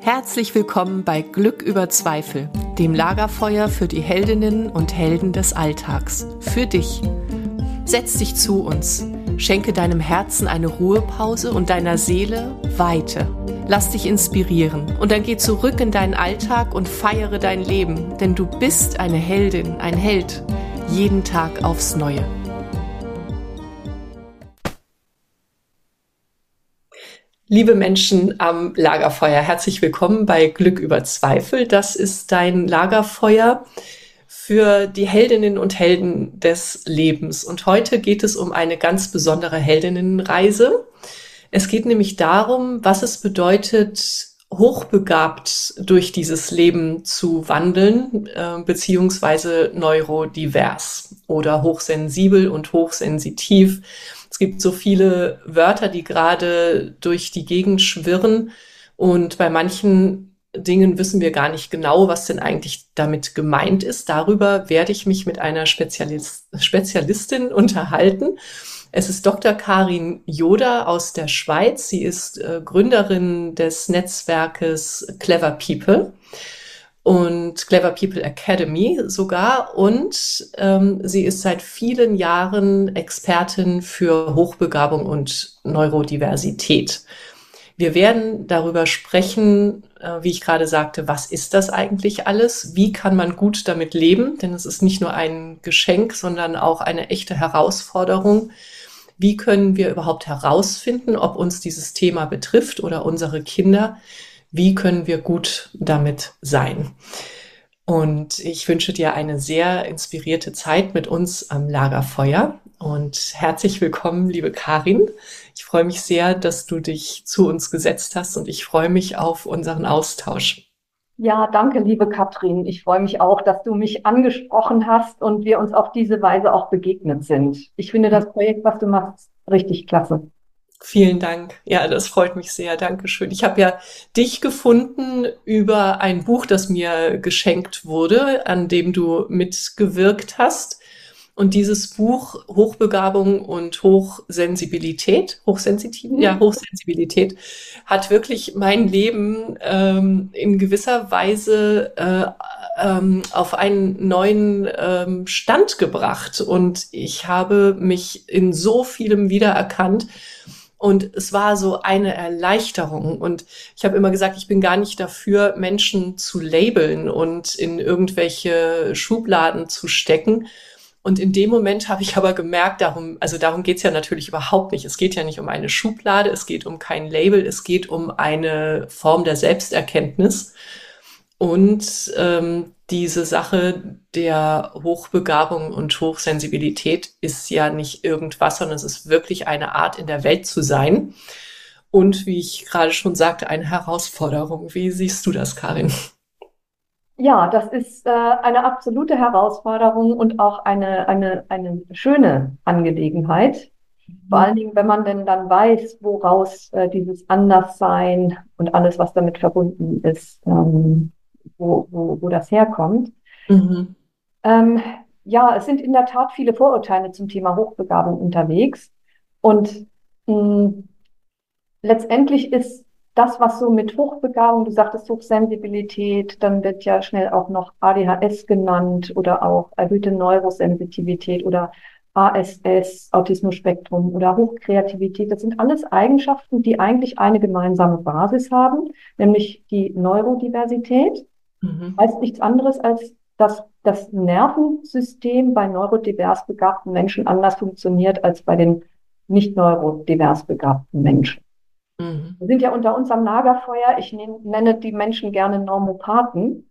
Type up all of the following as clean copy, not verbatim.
Herzlich willkommen bei Glück über Zweifel, dem Lagerfeuer für die Heldinnen und Helden des Alltags. Für dich. Setz dich zu uns, schenke deinem Herzen eine Ruhepause und deiner Seele Weite. Lass dich inspirieren und dann geh zurück in deinen Alltag und feiere dein Leben, denn du bist eine Heldin, ein Held, jeden Tag aufs Neue. Liebe Menschen am Lagerfeuer, herzlich willkommen bei Glück über Zweifel. Das ist dein Lagerfeuer für die Heldinnen und Helden des Lebens. Und heute geht es um eine ganz besondere Heldinnenreise. Es geht nämlich darum, was es bedeutet, hochbegabt durch dieses Leben zu wandeln, beziehungsweise neurodivers oder hochsensibel und hochsensitiv. Es gibt so viele Wörter, die gerade durch die Gegend schwirren und bei manchen Dingen wissen wir gar nicht genau, was denn eigentlich damit gemeint ist. Darüber werde ich mich mit einer Spezialistin unterhalten. Es ist Dr. Karin Joder aus der Schweiz. Sie ist Gründerin des Netzwerkes Clever People und Clever People Academy sogar. Und sie ist seit vielen Jahren Expertin für Hochbegabung und Neurodiversität. Wir werden darüber sprechen, wie ich gerade sagte, was ist das eigentlich alles? Wie kann man gut damit leben? Denn es ist nicht nur ein Geschenk, sondern auch eine echte Herausforderung. Wie können wir überhaupt herausfinden, ob uns dieses Thema betrifft oder unsere Kinder? Wie können wir gut damit sein? Und ich wünsche dir eine sehr inspirierte Zeit mit uns am Lagerfeuer. Und herzlich willkommen, liebe Karin. Ich freue mich sehr, dass du dich zu uns gesetzt hast und ich freue mich auf unseren Austausch. Ja, danke, liebe Katrin. Ich freue mich auch, dass du mich angesprochen hast und wir uns auf diese Weise auch begegnet sind. Ich finde das Projekt, was du machst, richtig klasse. Vielen Dank. Ja, das freut mich sehr. Dankeschön. Ich habe ja dich gefunden über ein Buch, das mir geschenkt wurde, an dem du mitgewirkt hast. Und dieses Buch Hochbegabung und Hochsensibilität, Hochsensibilität, hat wirklich mein Leben in gewisser Weise auf einen neuen Stand gebracht. Und ich habe mich in so vielem wiedererkannt. Und es war so eine Erleichterung. Und ich habe immer gesagt, ich bin gar nicht dafür, Menschen zu labeln und in irgendwelche Schubladen zu stecken. Und in dem Moment habe ich aber gemerkt, darum geht es ja natürlich überhaupt nicht. Es geht ja nicht um eine Schublade, es geht um kein Label, es geht um eine Form der Selbsterkenntnis. Und diese Sache der Hochbegabung und Hochsensibilität ist ja nicht irgendwas, sondern es ist wirklich eine Art, in der Welt zu sein. Und wie ich gerade schon sagte, eine Herausforderung. Wie siehst du das, Karin? Ja, das ist eine absolute Herausforderung und auch eine schöne Angelegenheit. Vor allen Dingen, wenn man denn dann weiß, woraus dieses Anderssein und alles, was damit verbunden ist, wo das herkommt. Mhm. Ja, es sind in der Tat viele Vorurteile zum Thema Hochbegabung unterwegs. Und letztendlich ist das, was so mit Hochbegabung, du sagtest Hochsensibilität, dann wird ja schnell auch noch ADHS genannt oder auch erhöhte Neurosensitivität oder ASS, Autismus-Spektrum oder Hochkreativität. Das sind alles Eigenschaften, die eigentlich eine gemeinsame Basis haben, nämlich die Neurodiversität. Heißt nichts anderes, als dass das Nervensystem bei neurodivers begabten Menschen anders funktioniert als bei den nicht neurodivers begabten Menschen. Mhm. Wir sind ja unter uns am Lagerfeuer. Ich nenne die Menschen gerne Normopathen.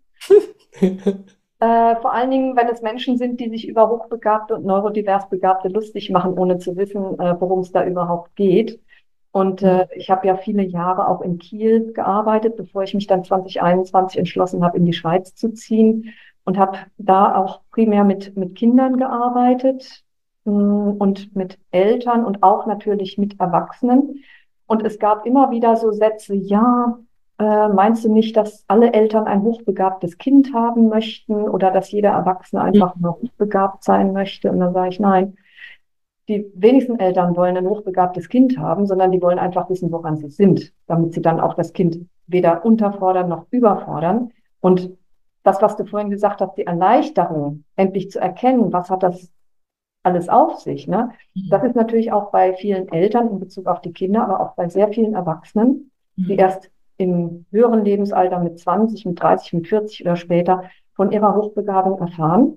Vor allen Dingen, wenn es Menschen sind, die sich über Hochbegabte und neurodivers Begabte lustig machen, ohne zu wissen, worum es da überhaupt geht. Und ich habe ja viele Jahre auch in Kiel gearbeitet, bevor ich mich dann 2021 entschlossen habe, in die Schweiz zu ziehen und habe da auch primär mit Kindern gearbeitet und mit Eltern und auch natürlich mit Erwachsenen. Und es gab immer wieder so Sätze, ja, meinst du nicht, dass alle Eltern ein hochbegabtes Kind haben möchten oder dass jeder Erwachsene einfach nur hochbegabt sein möchte? Und dann sage ich, nein, die wenigsten Eltern wollen ein hochbegabtes Kind haben, sondern die wollen einfach wissen, woran sie sind, damit sie dann auch das Kind weder unterfordern noch überfordern. Und das, was du vorhin gesagt hast, die Erleichterung, endlich zu erkennen, was hat das alles auf sich, ne? Das Mhm. ist natürlich auch bei vielen Eltern in Bezug auf die Kinder, aber auch bei sehr vielen Erwachsenen, die Mhm. erst im höheren Lebensalter mit 20, mit 30, mit 40 oder später von ihrer Hochbegabung erfahren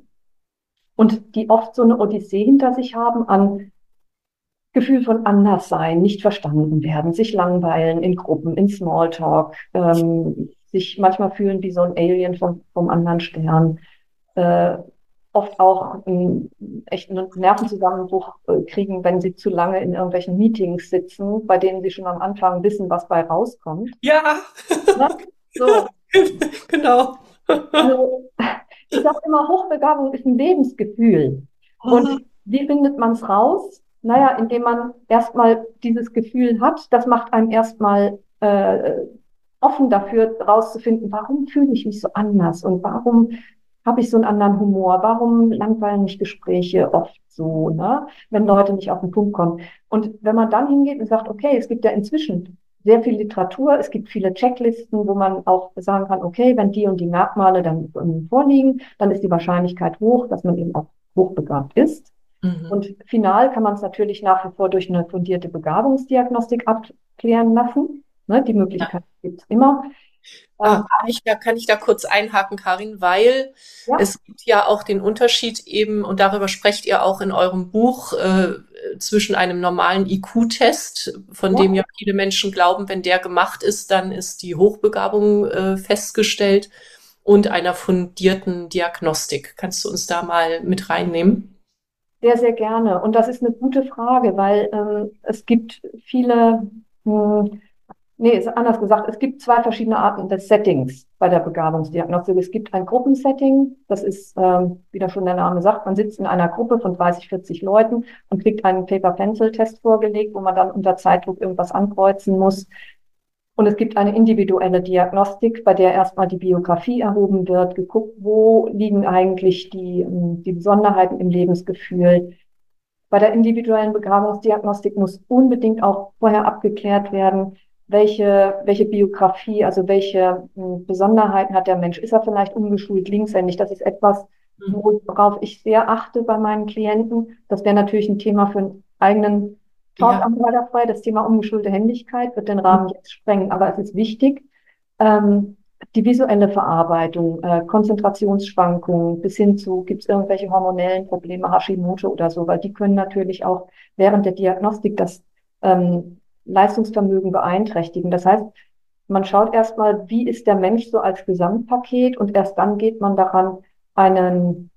und die oft so eine Odyssee hinter sich haben an Gefühl von Anderssein, nicht verstanden werden, sich langweilen in Gruppen, in Smalltalk, sich manchmal fühlen wie so ein Alien vom anderen Stern, äh, oft auch echt einen Nervenzusammenbruch kriegen, wenn sie zu lange in irgendwelchen Meetings sitzen, bei denen sie schon am Anfang wissen, was bei rauskommt. Ja, Ne? So, genau. also ich sage immer, Hochbegabung ist ein Lebensgefühl. Und Mhm. wie findet man es raus? Naja, indem man erstmal dieses Gefühl hat, das macht einem erstmal offen dafür, rauszufinden, warum fühle ich mich so anders und warum habe ich so einen anderen Humor, warum langweilen mich Gespräche oft so, ne? Wenn Leute nicht auf den Punkt kommen. Und wenn man dann hingeht und sagt, okay, es gibt ja inzwischen sehr viel Literatur, es gibt viele Checklisten, wo man auch sagen kann, okay, wenn die und die Merkmale dann vorliegen, dann ist die Wahrscheinlichkeit hoch, dass man eben auch hochbegabt ist. Mhm. Und final kann man es natürlich nach wie vor durch eine fundierte Begabungsdiagnostik abklären lassen. Ne, die Möglichkeit gibt es immer. Ah, Ähm, kann ich da kurz einhaken, Karin, weil ja, es gibt ja auch den Unterschied eben, und darüber sprecht ihr auch in eurem Buch, zwischen einem normalen IQ-Test, von dem ja, ja viele Menschen glauben, wenn der gemacht ist, dann ist die Hochbegabung festgestellt, und einer fundierten Diagnostik. Kannst du uns da mal mit reinnehmen? sehr, sehr gerne. Und das ist eine gute Frage, weil es gibt viele, hm, nee, ist anders gesagt, es gibt zwei verschiedene Arten des Settings bei der Begabungsdiagnostik. Es gibt ein Gruppensetting, das ist, wie da schon der Name sagt, man sitzt in einer Gruppe von 30, 40 Leuten und kriegt einen Paper-Pencil-Test vorgelegt, wo man dann unter Zeitdruck irgendwas ankreuzen muss. Und es gibt eine individuelle Diagnostik, bei der erstmal die Biografie erhoben wird, geguckt, wo liegen eigentlich die Besonderheiten im Lebensgefühl. Bei der individuellen Begabungsdiagnostik muss unbedingt auch vorher abgeklärt werden, welche Biografie, also welche Besonderheiten hat der Mensch. Ist er vielleicht umgeschult, linkshändig? Das ist etwas, worauf ich sehr achte bei meinen Klienten. Das wäre natürlich ein Thema für einen eigenen Talk Ja, am Lagerfeuer. Das Thema ungeschulte Händigkeit wird den Rahmen jetzt sprengen, aber es ist wichtig. Ähm, die visuelle Verarbeitung, Konzentrationsschwankungen bis hin zu, gibt es irgendwelche hormonellen Probleme, Hashimoto oder so, weil die können natürlich auch während der Diagnostik das Leistungsvermögen beeinträchtigen. Das heißt, man schaut erstmal, wie ist der Mensch so als Gesamtpaket und erst dann geht man daran, einen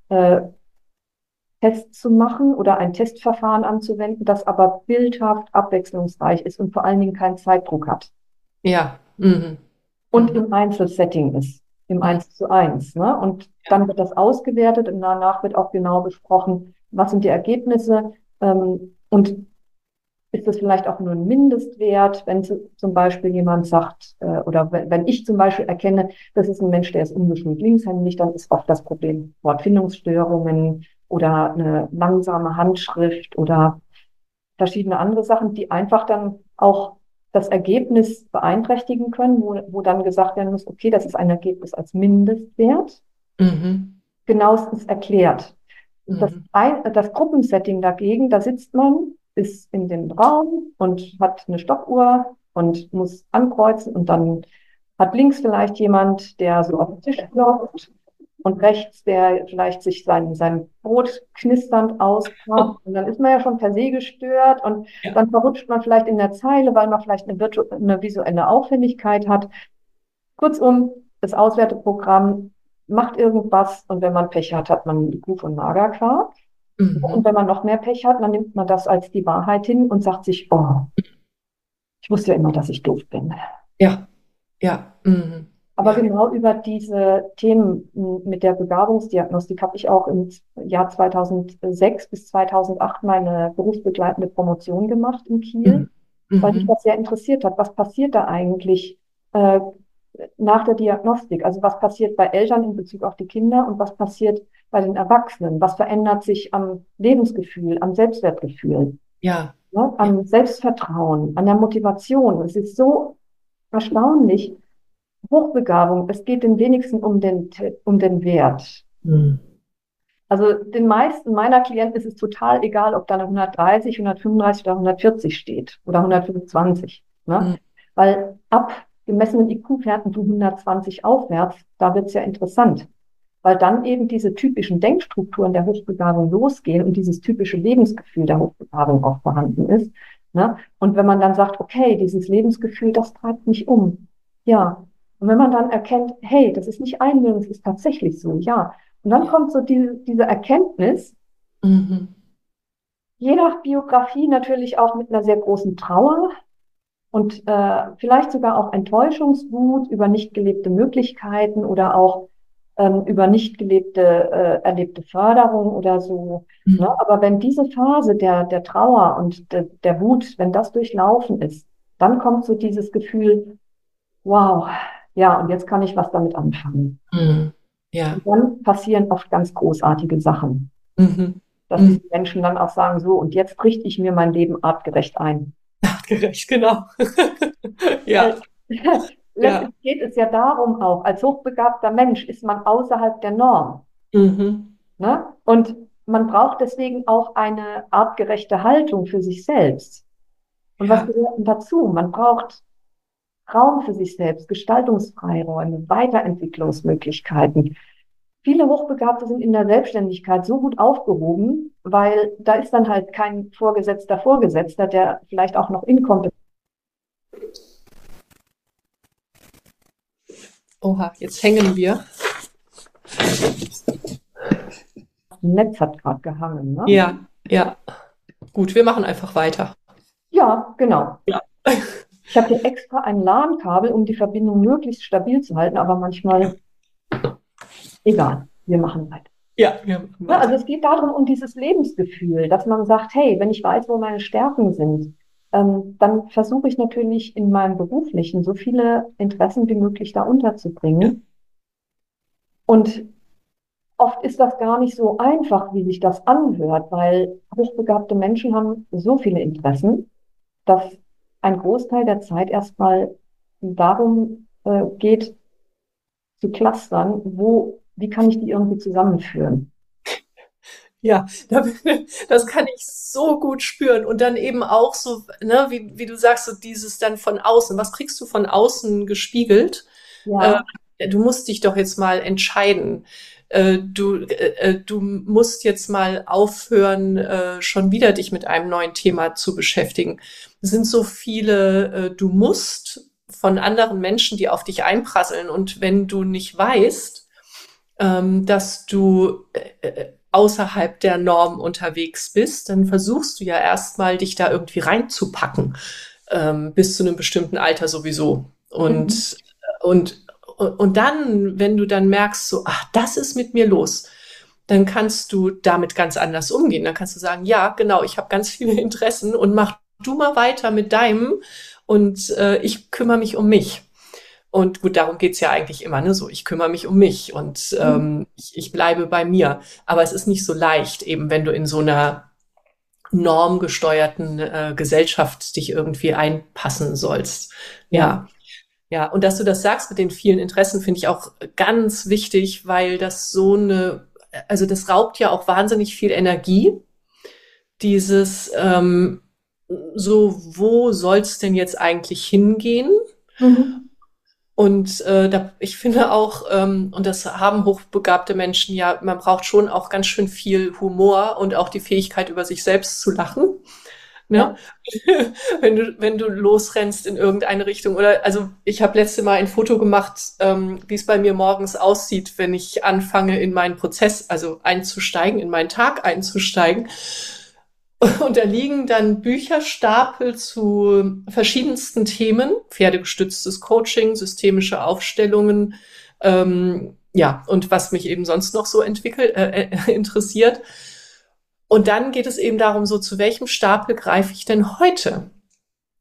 Test zu machen oder ein Testverfahren anzuwenden, das aber bildhaft abwechslungsreich ist und vor allen Dingen keinen Zeitdruck hat ja. Mhm. und Mhm. im Einzelsetting ist, im Mhm. 1:1. Ne? Und Ja. dann wird das ausgewertet und danach wird auch genau besprochen, was sind die Ergebnisse und ist das vielleicht auch nur ein Mindestwert, wenn zum Beispiel jemand sagt, oder wenn ich zum Beispiel erkenne, das ist ein Mensch, der ist ungeschult linkshändig, dann ist oft das Problem Wortfindungsstörungen oder eine langsame Handschrift oder verschiedene andere Sachen, die einfach dann auch das Ergebnis beeinträchtigen können, wo dann gesagt werden muss, okay, das ist ein Ergebnis als Mindestwert, Mhm. genauestens erklärt. Mhm. Das Gruppensetting dagegen, da sitzt man, ist in dem Raum und hat eine Stoppuhr und muss ankreuzen und dann hat links vielleicht jemand, der so auf den Tisch klopft und rechts, der vielleicht sich sein Brot knisternd auspackt. Und dann ist man ja schon per se gestört und Ja. dann verrutscht man vielleicht in der Zeile, weil man vielleicht eine visuelle Auffälligkeit hat. Kurzum, das Auswerteprogramm macht irgendwas und wenn man Pech hat, hat man die Kuh von Magerquark. Und Mhm. wenn man noch mehr Pech hat, dann nimmt man das als die Wahrheit hin und sagt sich, oh, ich wusste ja immer, dass ich doof bin. Ja. Ja. Mhm. Aber Ja. genau über diese Themen mit der Begabungsdiagnostik habe ich auch im Jahr 2006 bis 2008 meine berufsbegleitende Promotion gemacht in Kiel, Mhm. weil mich Mhm. das sehr interessiert hat. Was passiert da eigentlich? Äh, nach der Diagnostik? Also was passiert bei Eltern in Bezug auf die Kinder und was passiert bei den Erwachsenen? Was verändert sich am Lebensgefühl, am Selbstwertgefühl, Ja. ne? Ja. Am Selbstvertrauen, an der Motivation? Es ist so erstaunlich. Hochbegabung, es geht den wenigsten um den Wert. Hm. Also den meisten meiner Klienten ist es total egal, ob da eine 130, 135 oder 140 steht oder 125. Ne? Hm. Weil ab gemessenen IQ-Werten von 120 aufwärts, da wird es ja interessant. Weil dann eben diese typischen Denkstrukturen der Hochbegabung losgehen und dieses typische Lebensgefühl der Hochbegabung auch vorhanden ist. Ne? Und wenn man dann sagt, okay, dieses Lebensgefühl, das treibt mich um. Ja. Und wenn man dann erkennt, hey, das ist nicht Einbildung, es ist tatsächlich so, ja. Und dann kommt so diese Erkenntnis, Mhm. je nach Biografie natürlich auch mit einer sehr großen Trauer und vielleicht sogar auch Enttäuschungswut über nicht gelebte Möglichkeiten oder auch über nicht gelebte, erlebte Förderung oder so. Ne? Mhm. Aber wenn diese Phase der Trauer und der Wut, wenn das durchlaufen ist, dann kommt so dieses Gefühl, wow, ja, und jetzt kann ich was damit anfangen. Mhm. Ja. Und dann passieren oft ganz großartige Sachen, Mhm. dass Mhm. die Menschen dann auch sagen, so, und jetzt richte ich mir mein Leben artgerecht ein. Artgerecht, genau. Ja, Weil ja. letztlich geht es ja darum auch, als hochbegabter Mensch ist man außerhalb der Norm. Mhm. Ne? Und man braucht deswegen auch eine artgerechte Haltung für sich selbst. Und was Ja. gehört denn dazu? Man braucht Raum für sich selbst, Gestaltungsfreiräume, Weiterentwicklungsmöglichkeiten. Viele Hochbegabte sind in der Selbstständigkeit so gut aufgehoben, weil da ist dann halt kein Vorgesetzter, der vielleicht auch noch inkompetent Oha, jetzt hängen wir. im Netz hat gerade gehangen. Ne? Ja, ja. Gut, wir machen einfach weiter. Ja, genau. Ja. Ich habe hier extra ein LAN-Kabel, um die Verbindung möglichst stabil zu halten, aber manchmal egal. Wir machen weiter. Ja, wir machen Ja, also weiter. es geht darum, um dieses Lebensgefühl, dass man sagt, hey, wenn ich weiß, wo meine Stärken sind, dann versuche ich natürlich in meinem Beruflichen so viele Interessen wie möglich da Ja. unterzubringen. Und oft ist das gar nicht so einfach, wie sich das anhört, weil hochbegabte Menschen haben so viele Interessen, dass ein Großteil der Zeit erstmal darum geht, zu clustern, wie kann ich die irgendwie zusammenführen. Ja, das kann ich so gut spüren. Und dann eben auch so, ne, wie du sagst, so dieses dann von außen. Was kriegst du von außen gespiegelt? Äh, Ja, Du musst dich doch jetzt mal entscheiden. Du musst jetzt mal aufhören, schon wieder dich mit einem neuen Thema zu beschäftigen. Es sind so viele, du musst von anderen Menschen, die auf dich einprasseln. Und wenn du nicht weißt, dass du außerhalb der Norm unterwegs bist, dann versuchst du ja erstmal, dich da irgendwie reinzupacken, bis zu einem bestimmten Alter sowieso. mhm. Und, und dann, wenn du dann merkst, so, ach, das ist mit mir los, dann kannst du damit ganz anders umgehen. Dann kannst du sagen, ja, genau, ich habe ganz viele Interessen und mach du mal weiter mit deinem und ich kümmere mich um mich. Und gut, darum geht's ja eigentlich immer, ne? So, ich kümmere mich um mich und ich bleibe bei mir. Aber es ist nicht so leicht, eben wenn du in so einer normgesteuerten Gesellschaft dich irgendwie einpassen sollst. Ja. Ja, ja. Und dass du das sagst mit den vielen Interessen, finde ich auch ganz wichtig, weil das so eine, also das raubt ja auch wahnsinnig viel Energie. Dieses so, wo soll's denn jetzt eigentlich hingehen? Mhm. Und ich finde auch, und das haben hochbegabte Menschen ja, man braucht schon auch ganz schön viel Humor und auch die Fähigkeit, über sich selbst zu lachen. Ne? Ja. Wenn du losrennst in irgendeine Richtung. Oder also ich habe letzte Mal ein Foto gemacht, wie es bei mir morgens aussieht, wenn ich anfange, in meinen Prozess, also einzusteigen, in meinen Tag einzusteigen. Und da liegen dann Bücherstapel zu verschiedensten Themen, pferdegestütztes Coaching, systemische Aufstellungen, ja, und was mich eben sonst noch so interessiert. Und dann geht es eben darum, so zu welchem Stapel greife ich denn heute?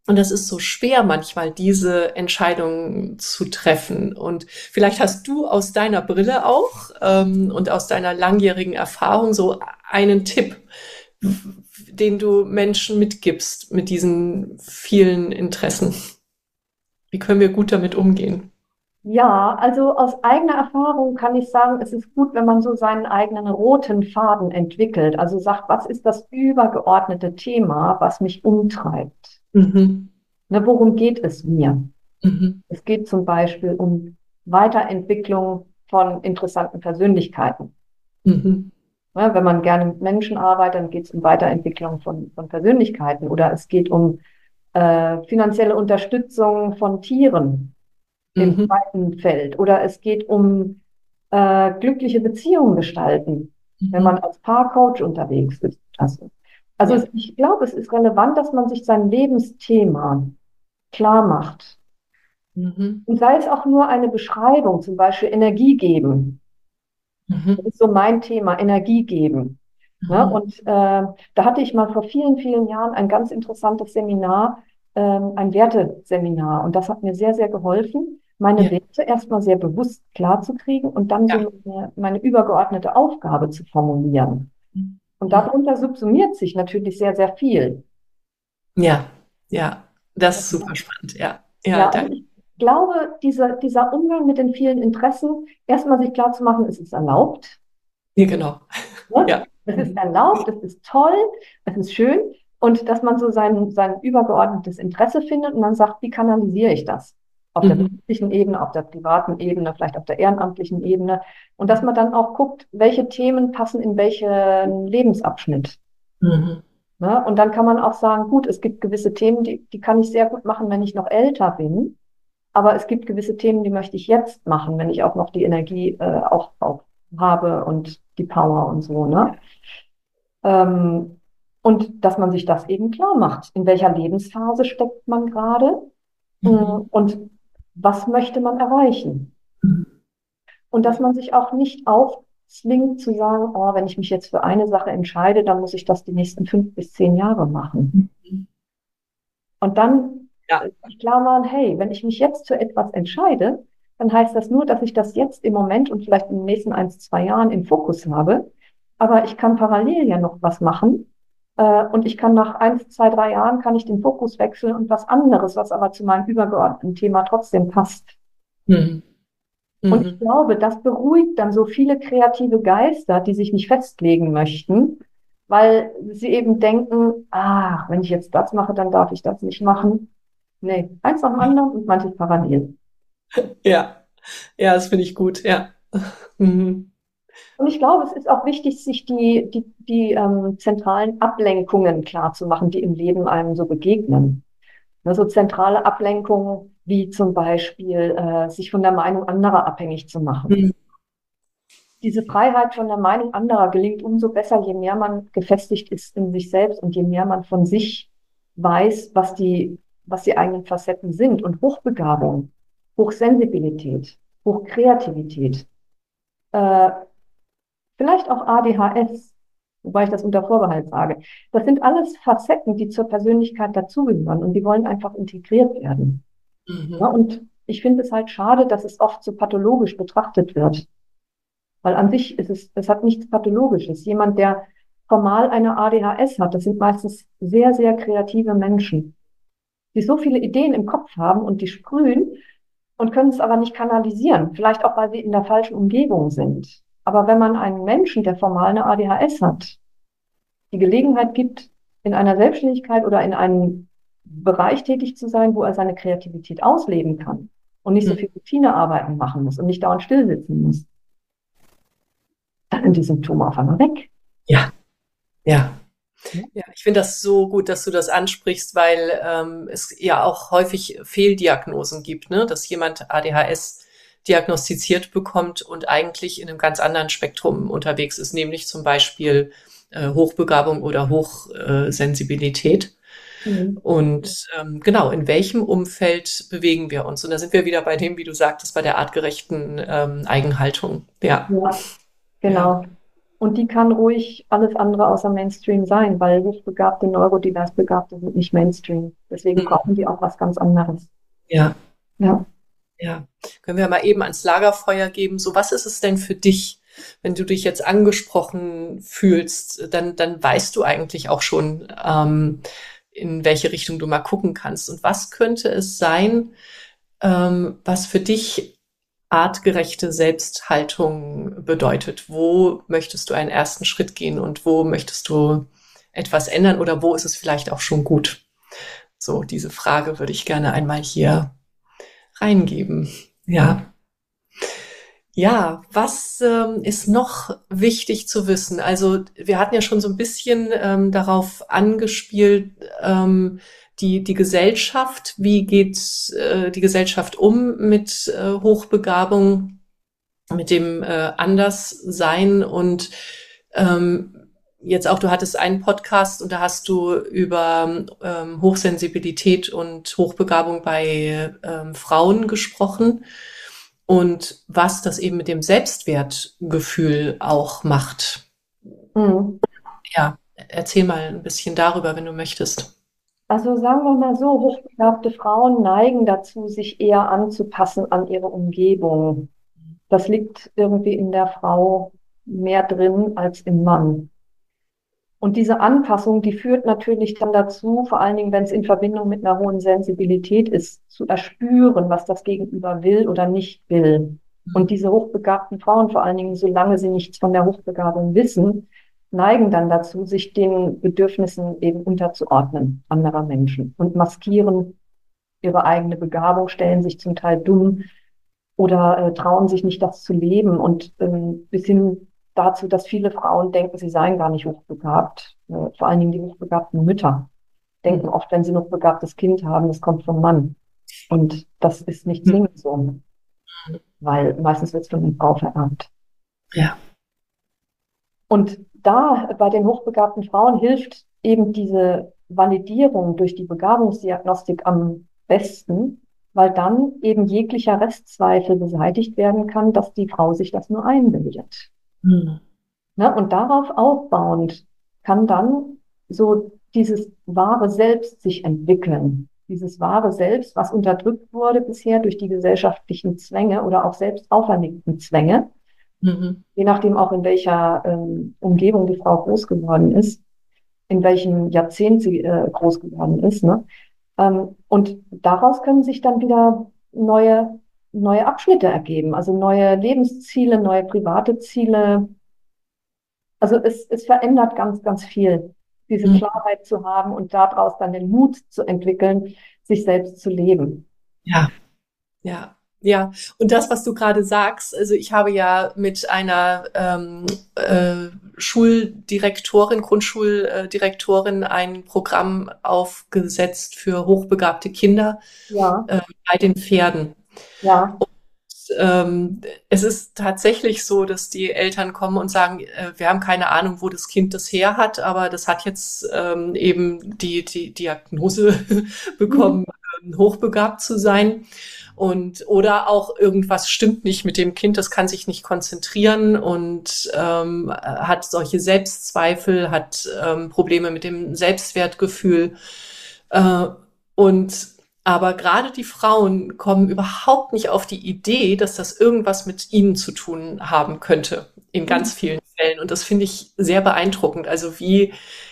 Und das ist so schwer manchmal, diese Entscheidungen zu treffen. Und vielleicht hast du aus deiner Brille auch und aus deiner langjährigen Erfahrung so einen Tipp, den du Menschen mitgibst mit diesen vielen Interessen. Wie können wir gut damit umgehen? Ja, also aus eigener Erfahrung kann ich sagen, es ist gut, wenn man so seinen eigenen roten Faden entwickelt. Also sagt, was ist das übergeordnete Thema, was mich umtreibt? Mhm. Ne, worum geht es mir? Mhm. Es geht zum Beispiel um Weiterentwicklung von interessanten Persönlichkeiten. Mhm. Ne, wenn man gerne mit Menschen arbeitet, dann geht es um Weiterentwicklung von Persönlichkeiten oder es geht um finanzielle Unterstützung von Tieren im Mhm. zweiten Feld oder es geht um glückliche Beziehungen gestalten, wenn man Mhm. als Paarcoach unterwegs ist. Also Ja. ich glaube, es ist relevant, dass man sich sein Lebensthema klar macht. Mhm. Und sei es auch nur eine Beschreibung, zum Beispiel Energie geben. Das Mhm. ist so mein Thema, Energie geben. Ne? Mhm. Und da hatte ich mal vor vielen, vielen Jahren ein ganz interessantes Seminar, ein Werteseminar. Und das hat mir sehr, sehr geholfen, meine Ja. Werte erstmal sehr bewusst klar zu kriegen und dann Ja. so meine übergeordnete Aufgabe zu formulieren. Und Mhm. darunter subsumiert sich natürlich sehr, sehr viel. Ja. Ja. Das ist super spannend. Ja. Ja, Ja, also danke. ich glaube, dieser Umgang mit den vielen Interessen, erstmal sich klar zu machen, es ist erlaubt. Ja, genau. Ne? Ja. Es ist erlaubt, es ist toll, es ist schön. Und dass man so sein übergeordnetes Interesse findet und dann sagt, wie kanalisiere ich das? Auf der Mhm. beruflichen Ebene, auf der privaten Ebene, vielleicht auf der ehrenamtlichen Ebene. Und dass man dann auch guckt, welche Themen passen in welchen Lebensabschnitt. Mhm. Ne? Und dann kann man auch sagen, gut, es gibt gewisse Themen, die kann ich sehr gut machen, wenn ich noch älter bin. Aber es gibt gewisse Themen, die möchte ich jetzt machen, wenn ich auch noch die Energie auch habe und die Power und so, ne? Ähm, und dass man sich das eben klar macht. In welcher Lebensphase steckt man gerade? Mhm. Und was möchte man erreichen? Mhm. Und dass man sich auch nicht aufzwingt zu sagen, oh, wenn ich mich jetzt für eine Sache entscheide, dann muss ich das die nächsten 5 bis 10 Jahre machen. Mhm. Und dann Ja. sich klar machen, hey, wenn ich mich jetzt für etwas entscheide, dann heißt das nur, dass ich das jetzt im Moment und vielleicht in den nächsten 1, 2 Jahren im Fokus habe. Aber ich kann parallel ja noch was machen. Und ich kann nach 1, 2, 3 Jahren kann ich den Fokus wechseln und was anderes, was aber zu meinem übergeordneten Thema trotzdem passt. Mhm. Und ich Mhm. glaube, das beruhigt dann so viele kreative Geister, die sich nicht festlegen möchten, weil sie eben denken, ach, wenn ich jetzt das mache, dann darf ich das nicht machen. Nee, eins nach dem anderen und manches parallel. Ja. Ja, das finde ich gut. Ja. Mhm. Und ich glaube, es ist auch wichtig, sich die zentralen Ablenkungen klar zu machen, die im Leben einem so begegnen. Ne, so zentrale Ablenkungen wie zum Beispiel sich von der Meinung anderer abhängig zu machen. Mhm. Diese Freiheit von der Meinung anderer gelingt umso besser, je mehr man gefestigt ist in sich selbst und je mehr man von sich weiß, was die eigenen Facetten sind. Und Hochbegabung, Hochsensibilität, Hochkreativität, äh, vielleicht auch ADHS, wobei ich das unter Vorbehalt sage. Das sind alles Facetten, die zur Persönlichkeit dazugehören und die wollen einfach integriert werden. Ja, Mhm. und ich finde es halt schade, dass es oft so pathologisch betrachtet wird. Weil an sich es hat nichts Pathologisches. Jemand, der formal eine ADHS hat, das sind meistens sehr, sehr kreative Menschen, die so viele Ideen im Kopf haben und die sprühen und können es aber nicht kanalisieren. Vielleicht auch, weil sie in der falschen Umgebung sind. Aber wenn man einen Menschen, der formal eine ADHS hat, die Gelegenheit gibt, in einer Selbstständigkeit oder in einem Bereich tätig zu sein, wo er seine Kreativität ausleben kann und nicht so Mhm. viel Routinearbeiten machen muss und nicht dauernd stillsitzen muss, dann sind die Symptome auf einmal weg. Ja. Ja. Ja, ich finde das so gut, dass du das ansprichst, weil es ja auch häufig Fehldiagnosen gibt, ne? Dass jemand ADHS diagnostiziert bekommt und eigentlich in einem ganz anderen Spektrum unterwegs ist, nämlich zum Beispiel Hochbegabung oder Hochsensibilität. Mhm. Und genau, in welchem Umfeld bewegen wir uns? Und da sind wir wieder bei dem, wie du sagtest, bei der artgerechten Eigenhaltung. Ja, Ja, ja. genau. Und die kann ruhig alles andere außer Mainstream sein, weil hochbegabte, neurodivers Begabte sind nicht Mainstream. Deswegen Mhm. brauchen die auch was ganz anderes. Ja, Ja. ja. Können wir mal eben ans Lagerfeuer geben. So, was ist es denn für dich, wenn du dich jetzt angesprochen fühlst? Dann weißt du eigentlich auch schon, in welche Richtung du mal gucken kannst. Und was könnte es sein, was für dich artgerechte Selbsthaltung bedeutet? Wo möchtest du einen ersten Schritt gehen und wo möchtest du etwas ändern oder wo ist es vielleicht auch schon gut? So, diese Frage würde ich gerne einmal hier reingeben. Ja. Ja, was ist noch wichtig zu wissen? Also wir hatten ja schon so ein bisschen darauf angespielt, die Gesellschaft, wie geht die Gesellschaft um mit Hochbegabung, mit dem Anderssein und jetzt auch, du hattest einen Podcast und da hast du über Hochsensibilität und Hochbegabung bei Frauen gesprochen und was das eben mit dem Selbstwertgefühl auch macht. Mhm. Ja, erzähl mal ein bisschen darüber, wenn du möchtest. Also sagen wir mal so, hochbegabte Frauen neigen dazu, sich eher anzupassen an ihre Umgebung. Das liegt irgendwie in der Frau mehr drin als im Mann. Und diese Anpassung, die führt natürlich dann dazu, vor allen Dingen, wenn es in Verbindung mit einer hohen Sensibilität ist, zu erspüren, was das Gegenüber will oder nicht will. Und diese hochbegabten Frauen, vor allen Dingen, solange sie nichts von der Hochbegabung wissen, neigen dann dazu, sich den Bedürfnissen eben unterzuordnen anderer Menschen und maskieren ihre eigene Begabung, stellen sich zum Teil dumm oder trauen sich nicht, das zu leben. Und bis hin dazu, dass viele Frauen denken, sie seien gar nicht hochbegabt. Vor allen Dingen die hochbegabten Mütter denken oft, wenn sie ein hochbegabtes Kind haben, das kommt vom Mann. Und das ist nicht zwingend so, weil meistens wird es von der Frau vererbt. Ja. Und da bei den hochbegabten Frauen hilft eben diese Validierung durch die Begabungsdiagnostik am besten, weil dann eben jeglicher Restzweifel beseitigt werden kann, dass die Frau sich das nur einbildet. Mhm. Ne? Und darauf aufbauend kann dann so dieses wahre Selbst sich entwickeln. Dieses wahre Selbst, was unterdrückt wurde bisher durch die gesellschaftlichen Zwänge oder auch selbst auferlegten Zwänge, Mhm. je nachdem auch in welcher Umgebung die Frau groß geworden ist, in welchem Jahrzehnt sie groß geworden ist. Ne? Und daraus können sich dann wieder neue Abschnitte ergeben, also neue Lebensziele, neue private Ziele. Also es verändert ganz, ganz viel, diese Mhm. Klarheit zu haben und daraus dann den Mut zu entwickeln, sich selbst zu leben. Ja. Ja, ja. Und das, was du gerade sagst, also ich habe ja mit einer Schuldirektorin, Grundschuldirektorin ein Programm aufgesetzt für hochbegabte Kinder Ja, bei den Pferden. ja, Es ist tatsächlich so, dass die Eltern kommen und sagen, wir haben keine Ahnung, wo das Kind das her hat, aber das hat jetzt eben die Diagnose bekommen, hochbegabt zu sein. Und oder auch irgendwas stimmt nicht mit dem Kind, das kann sich nicht konzentrieren und hat solche Selbstzweifel, hat Probleme mit dem Selbstwertgefühl. Äh, und aber gerade die Frauen kommen überhaupt nicht auf die Idee, dass das irgendwas mit ihnen zu tun haben könnte, in ganz vielen Fällen. Und das finde ich sehr beeindruckend. Also wie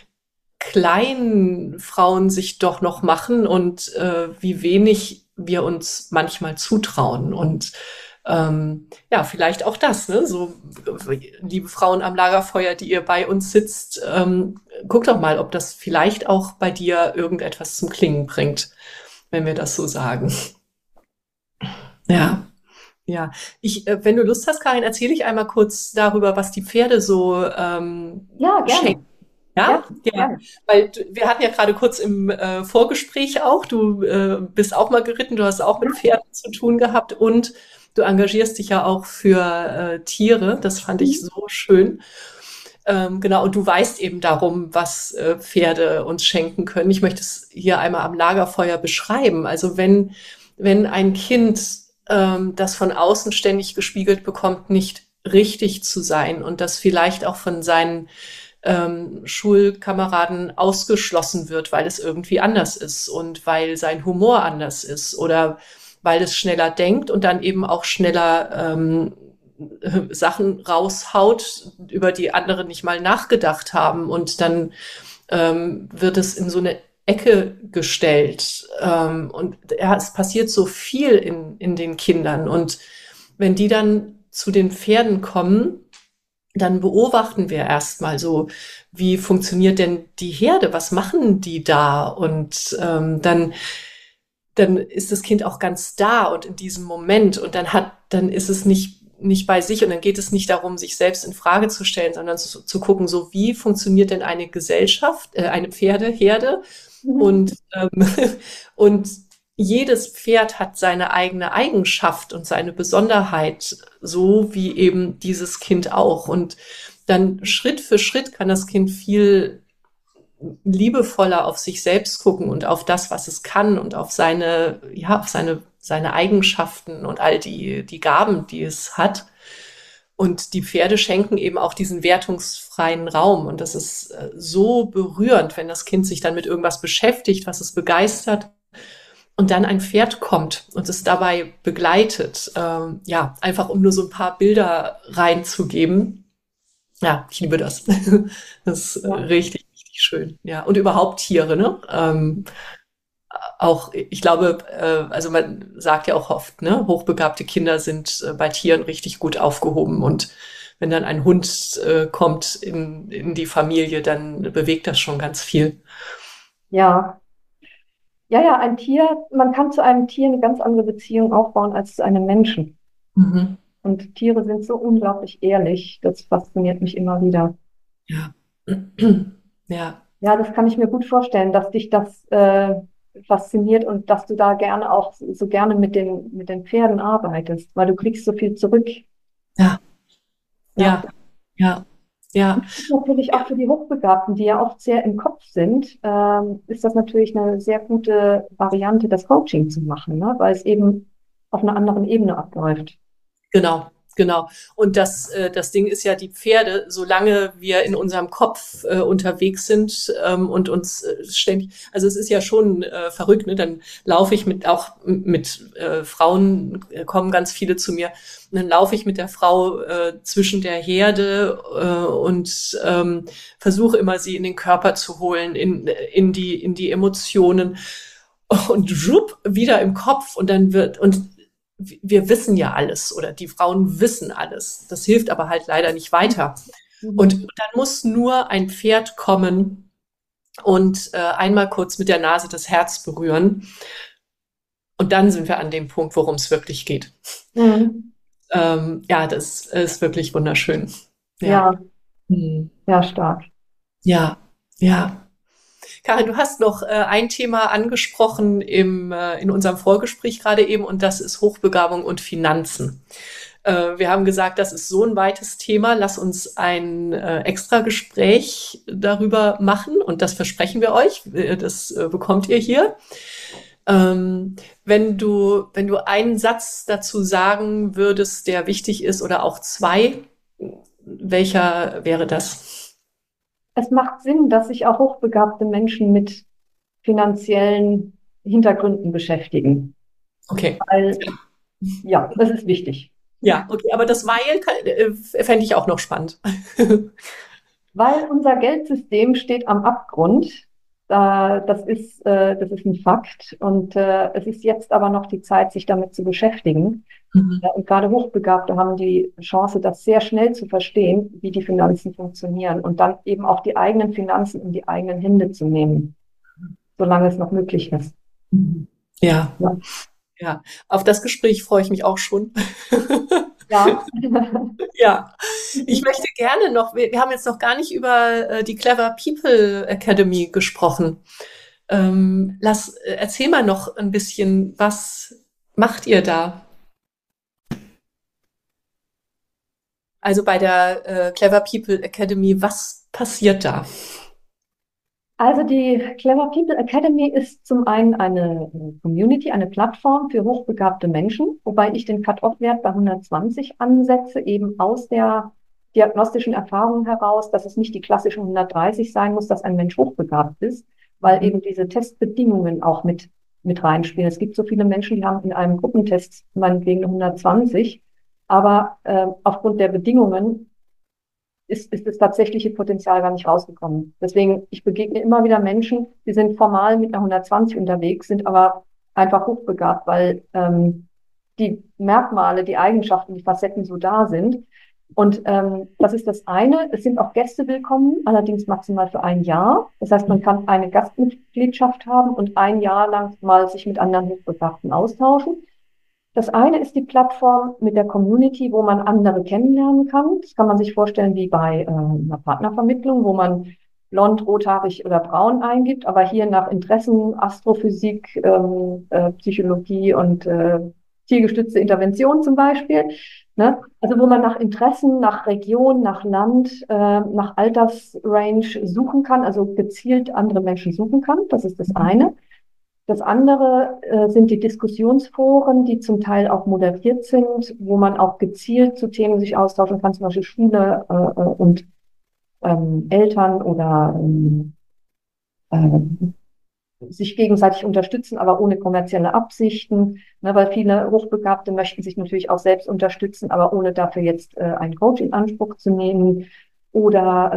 klein Frauen sich doch noch machen und wie wenig wir uns manchmal zutrauen. Und ja, vielleicht auch das, ne? So, liebe Frauen am Lagerfeuer, die ihr bei uns sitzt, guckt doch mal, ob das vielleicht auch bei dir irgendetwas zum Klingen bringt, wenn wir das so sagen. Ja, ja. Wenn du Lust hast, Karin, erzähle ich einmal kurz darüber, was die Pferde so ja, schenken. gerne. Ja, Ja, ja, gerne. weil wir hatten ja gerade kurz im Vorgespräch auch, du bist auch mal geritten, du hast auch mit Ja. Pferden zu tun gehabt und du engagierst dich ja auch für Tiere. Das fand ich so schön. Genau, und du weißt eben darum, was Pferde uns schenken können. Ich möchte es hier einmal am Lagerfeuer beschreiben. Also wenn ein Kind das von außen ständig gespiegelt bekommt, nicht richtig zu sein und das vielleicht auch von seinen Schulkameraden ausgeschlossen wird, weil es irgendwie anders ist und weil sein Humor anders ist oder weil es schneller denkt und dann eben auch schneller Sachen raushaut, über die andere nicht mal nachgedacht haben. Und dann wird es in so eine Ecke gestellt. Und ja, es passiert so viel in den Kindern. Und wenn die dann zu den Pferden kommen, dann beobachten wir erstmal so, wie funktioniert denn die Herde? Was machen die da? Und dann ist das Kind auch ganz da und in diesem Moment und dann ist es nicht bei sich und dann geht es nicht darum, sich selbst in Frage zu stellen, sondern zu gucken, so wie funktioniert denn eine Gesellschaft, eine Pferdeherde Mhm. und und jedes Pferd hat seine eigene Eigenschaft und seine Besonderheit, so wie eben dieses Kind auch. Und dann Schritt für Schritt kann das Kind viel liebevoller auf sich selbst gucken und auf das, was es kann und auf seine Eigenschaften und all die Gaben, die es hat. Und die Pferde schenken eben auch diesen wertungsfreien Raum. Und das ist so berührend, wenn das Kind sich dann mit irgendwas beschäftigt, was es begeistert. Und dann ein Pferd kommt und es dabei begleitet. Ja, einfach um nur so ein paar Bilder reinzugeben. Ja, ich liebe das. Das ist Ja. richtig, richtig schön. Ja, und überhaupt Tiere, ne? Auch, ich glaube, also man sagt ja auch oft, ne, hochbegabte Kinder sind bei Tieren richtig gut aufgehoben. Und wenn dann ein Hund kommt in die Familie, dann bewegt das schon ganz viel. Ja. Ja, ja, ein Tier, man kann zu einem Tier eine ganz andere Beziehung aufbauen als zu einem Menschen. Mhm. Und Tiere sind so unglaublich ehrlich, das fasziniert mich immer wieder. Ja. Ja, Ja, das kann ich mir gut vorstellen, dass dich das fasziniert und dass du da gerne auch so gerne mit den Pferden arbeitest, weil du kriegst so viel zurück. ja, Ja. ja, ja, ja, Natürlich auch für die Hochbegabten, die ja oft sehr im Kopf sind, ist das natürlich eine sehr gute Variante, das Coaching zu machen, ne? Weil es eben auf einer anderen Ebene abläuft. genau, genau. Und das Ding ist ja, die Pferde, solange wir in unserem Kopf unterwegs sind und uns ständig, also es ist ja schon verrückt, ne? Dann laufe ich mit Frauen, kommen ganz viele zu mir, und dann laufe ich mit der Frau zwischen der Herde und versuche immer, sie in den Körper zu holen, in die Emotionen und schwupp, wieder im Kopf und dann und wir wissen ja alles oder die Frauen wissen alles. Das hilft aber halt leider nicht weiter. Und Mhm. dann muss nur ein Pferd kommen und einmal kurz mit der Nase das Herz berühren. Und dann sind wir an dem Punkt, worum es wirklich geht. Mhm. Ja, das ist wirklich wunderschön. Ja. Ja, Hm. ja, stark. Ja, ja. Karin, du hast noch ein Thema angesprochen in unserem Vorgespräch gerade eben und das ist Hochbegabung und Finanzen. Wir haben gesagt, das ist so ein weites Thema. Lass uns ein extra Gespräch darüber machen und das versprechen wir euch. Das bekommt ihr hier. Wenn du einen Satz dazu sagen würdest, der wichtig ist oder auch zwei, welcher wäre das? Es macht Sinn, dass sich auch hochbegabte Menschen mit finanziellen Hintergründen beschäftigen, Okay. weil ja, das ist wichtig. Ja, okay, aber das Weil fände ich auch noch spannend. Weil unser Geldsystem steht am Abgrund. Das ist ein Fakt. Und es ist jetzt aber noch die Zeit, sich damit zu beschäftigen. Mhm. Ja, und gerade Hochbegabte haben die Chance, das sehr schnell zu verstehen, wie die Finanzen funktionieren und dann eben auch die eigenen Finanzen in die eigenen Hände zu nehmen, solange es noch möglich ist. Mhm. Ja, Ja. ja. Auf das Gespräch freue ich mich auch schon. Ja. Ja, ich möchte gerne noch, wir haben jetzt noch gar nicht über die Clever People Academy gesprochen. Erzähl mal noch ein bisschen, was macht ihr da? Also bei der Clever People Academy, was passiert da? Also die Clever People Academy ist zum einen eine Community, eine Plattform für hochbegabte Menschen, wobei ich den Cut-off-Wert bei 120 ansetze, eben aus der diagnostischen Erfahrung heraus, dass es nicht die klassischen 130 sein muss, dass ein Mensch hochbegabt ist, weil eben diese Testbedingungen auch mit reinspielen. Es gibt so viele Menschen, die haben in einem Gruppentest meinetwegen 120, aber aufgrund der Bedingungen ist das tatsächliche Potenzial gar nicht rausgekommen. Deswegen, ich begegne immer wieder Menschen, die sind formal mit einer 120 unterwegs, sind aber einfach hochbegabt, weil die Merkmale, die Eigenschaften, die Facetten so da sind. Und das ist das eine. Es sind auch Gäste willkommen, allerdings maximal für ein Jahr. Das heißt, man kann eine Gastmitgliedschaft haben und ein Jahr lang mal sich mit anderen Hochbegabten austauschen. Das eine ist die Plattform mit der Community, wo man andere kennenlernen kann. Das kann man sich vorstellen wie bei einer Partnervermittlung, wo man blond, rothaarig oder braun eingibt, aber hier nach Interessen, Astrophysik, Psychologie und zielgestützte Intervention zum Beispiel. Ne? Also wo man nach Interessen, nach Region, nach Land, nach Altersrange suchen kann, also gezielt andere Menschen suchen kann. Das ist das eine. Das andere sind die Diskussionsforen, die zum Teil auch moderiert sind, wo man auch gezielt zu Themen sich austauschen kann, zum Beispiel Schule und Eltern oder sich gegenseitig unterstützen, aber ohne kommerzielle Absichten, ne, weil viele Hochbegabte möchten sich natürlich auch selbst unterstützen, aber ohne dafür jetzt einen Coach in Anspruch zu nehmen oder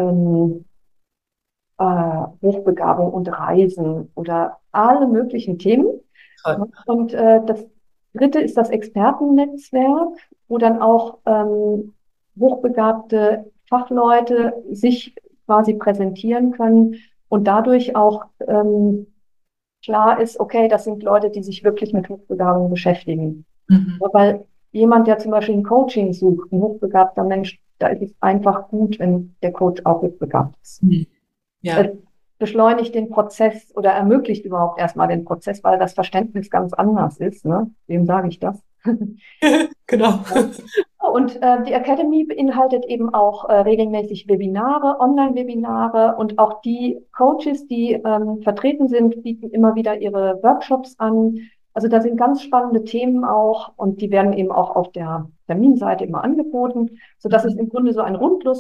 Hochbegabung und Reisen oder alle möglichen Themen. Toll. Und das dritte ist das Expertennetzwerk, wo dann auch hochbegabte Fachleute sich quasi präsentieren können und dadurch auch klar ist, okay, das sind Leute, die sich wirklich mit Hochbegabung beschäftigen. Weil jemand, der zum Beispiel ein Coaching sucht, ein hochbegabter Mensch, da ist es einfach gut, wenn der Coach auch hochbegabt ist. Ja. Es beschleunigt den Prozess oder ermöglicht überhaupt erstmal den Prozess, weil das Verständnis ganz anders ist. Ne? Wem sage ich das? Genau. Und die Academy beinhaltet eben auch regelmäßig Webinare, Online-Webinare und auch die Coaches, die vertreten sind, bieten immer wieder ihre Workshops an. Also da sind ganz spannende Themen auch und die werden eben auch auf der Terminseite immer angeboten, sodass es im Grunde so ein rundum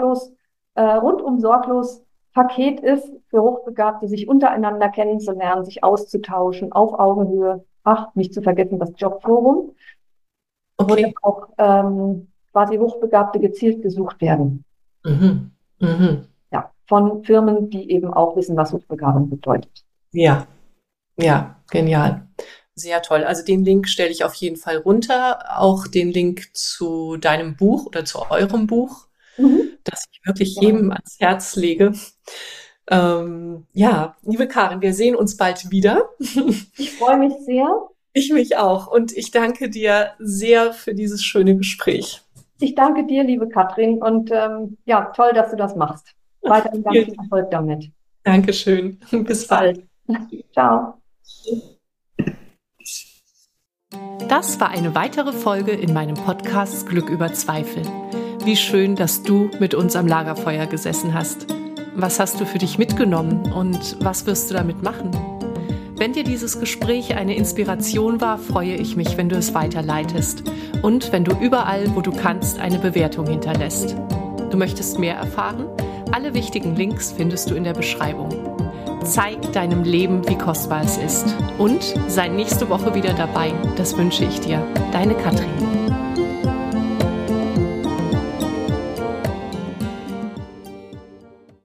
sorglos Paket ist für Hochbegabte, sich untereinander kennenzulernen, sich auszutauschen, auf Augenhöhe. Ach, nicht zu vergessen das Jobforum, wo dann auch quasi Hochbegabte gezielt gesucht werden. Ja, von Firmen, die eben auch wissen, was Hochbegabung bedeutet. Ja, ja, genial. Sehr toll. Also den Link stelle ich auf jeden Fall runter. Auch den Link zu deinem Buch oder zu eurem Buch, das ich wirklich jedem ans Herz lege. Ja, liebe Karin, wir sehen uns bald wieder. Ich freue mich sehr. Ich mich auch. Und ich danke dir sehr für dieses schöne Gespräch. Ich danke dir, liebe Katrin. Und ja, toll, dass du das machst. Weiterhin ganz viel Erfolg damit. Dankeschön. Bis bald. Ciao. Das war eine weitere Folge in meinem Podcast Glück über Zweifel. Wie schön, dass du mit uns am Lagerfeuer gesessen hast. Was hast du für dich mitgenommen und was wirst du damit machen? Wenn dir dieses Gespräch eine Inspiration war, freue ich mich, wenn du es weiterleitest und wenn du überall, wo du kannst, eine Bewertung hinterlässt. Du möchtest mehr erfahren? Alle wichtigen Links findest du in der Beschreibung. Zeig deinem Leben, wie kostbar es ist. Und sei nächste Woche wieder dabei. Das wünsche ich dir. Deine Katrin.